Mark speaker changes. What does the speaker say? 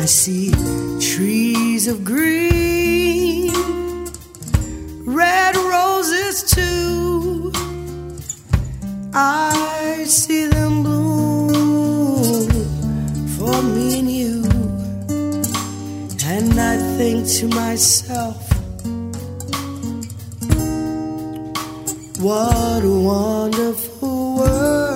Speaker 1: I see trees of green, red roses too. I see them bloom for me and you. And I think to myself, what a wonderful world.